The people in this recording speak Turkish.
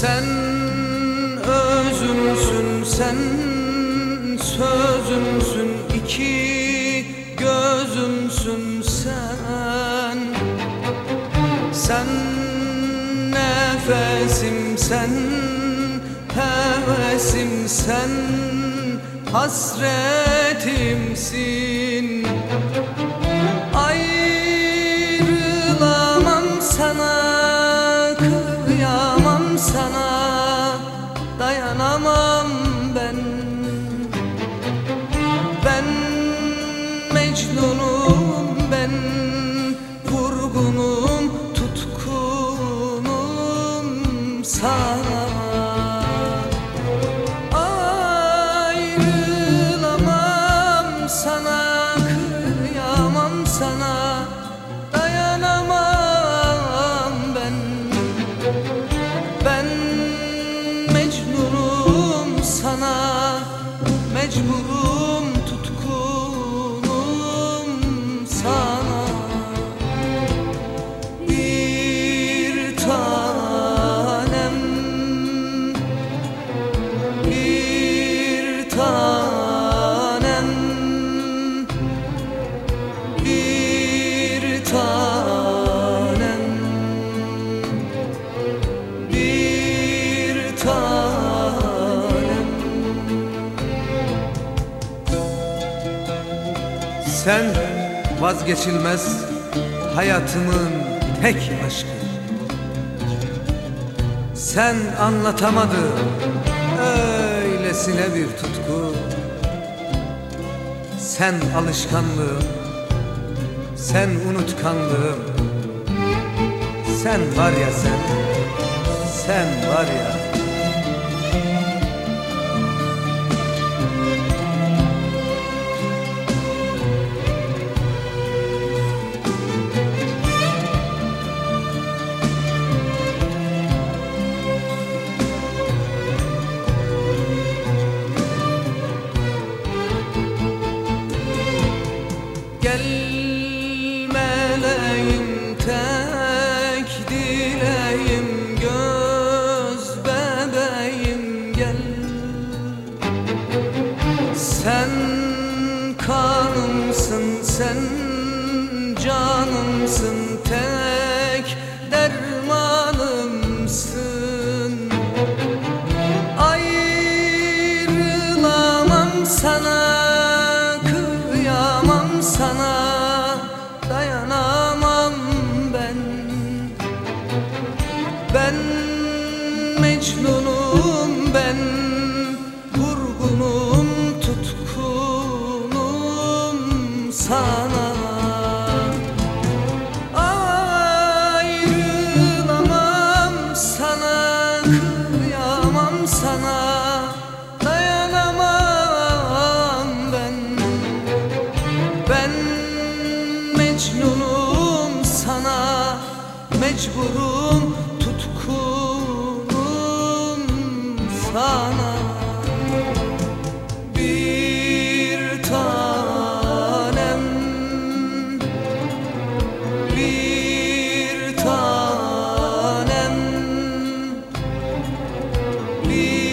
Sen özümsün, sen sözümsün, iki gözümsün sen. Sen nefesim, sen hevesim, sen hasretimsin. Ayrılamam sana, kıyamam sana, dayanamam ben. Ben Mecnunum, ben vurgunum, tutkunum sana. Ayrılamam sana, kıyamam sana, dayanamam ben. Ben Mecnunum sana, mecburum, tutkunum sana. Bir tanem, bir tanem, bir tanem, bir tanem. Sen vazgeçilmez hayatımın tek aşkı. Sen anlatamadın öylesine bir tutku. Sen alışkanlığım, sen unutkanlığım. Sen var ya sen, sen var ya. Gel meleğim, tek dileğim, göz bebeğim gel. Sen kanımsın, sen canımsın, tek dermanımsın. Ayrılamam sana, kıyamam sana, dayanamam ben. Ben Mecnunum, ben vurgunum, tutkunum sana. Ayrılamam sana, kıyamam sana, dayanamam ben. Ben Mecnunum sana, mecburum, tutkunum sana. Bir tanem, bir tanem, bir